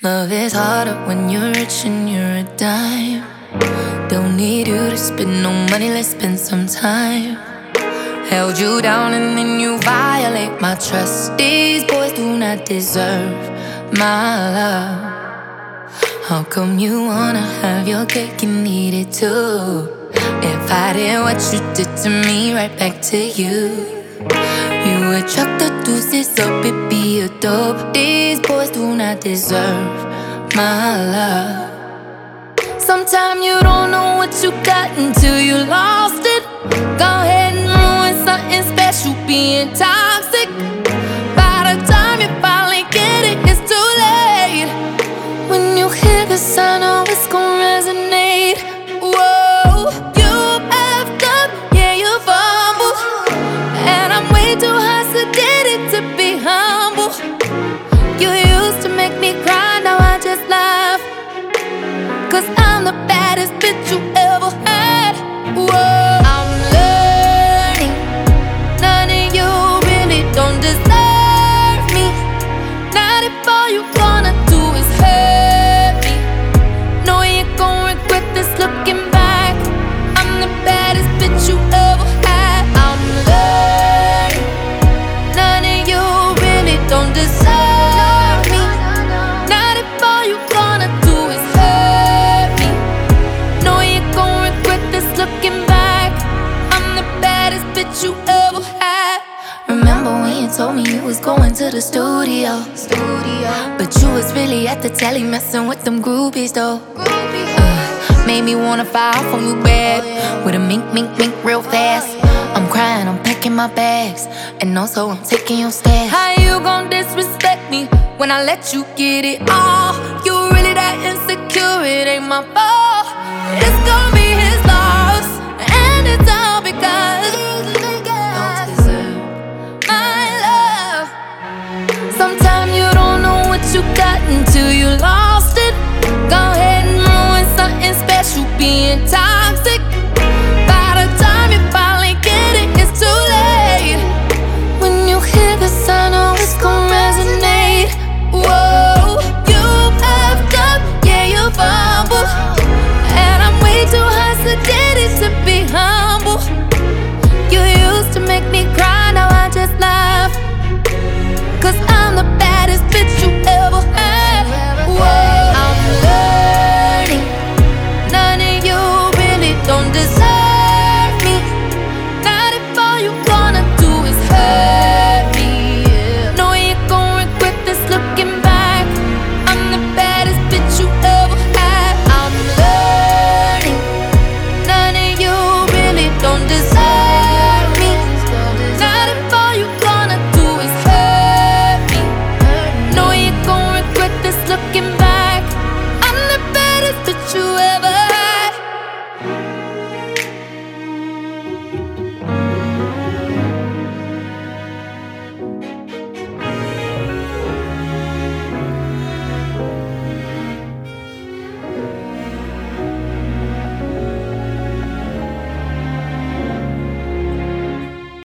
Love is harder when you're rich and you're a dime. Don't need you to spend no money, let's spend some time. Held you down and then you violate my trust. These boys do not deserve my love. How come you wanna have your cake and eat it too? If I did what you did to me, right back to you. You would chuck the deuces up, it be a dope. These boys do not deserve my love. Sometimes you don't know what you got until you lost it. Go ahead and ruin something special, being toxic. By the time you finally get it, it's too late. When you hear this, I know it's gon' resonate. Whoa, you effed up, yeah, you fumbled. And I'm way too high sedated to be humble. You used to make me cry, now I just laugh. 'Cause I'm the baddest bitch you ever had. Whoa, I'm learning, none of you really don't deserve me. Not if all you wanna do is hurt me. Know you gon' regret this looking back. I'm the baddest bitch you ever had. I'm learning, none of you really don't deserve me. Not if all you wanna do is hurt me. Know you gon' regret this looking back. I'm the baddest bitch you ever had. Remember when you told me you was going to the studio? But you was really at the telly messing with them groupies though. Made me wanna file from you bad. With a mink, mink, mink real fast. I'm crying, I'm packing my bags. And also I'm taking your stash. How you gon' disrespect me when I let you get it all? You really that insecure, it ain't my fault. It's gonna be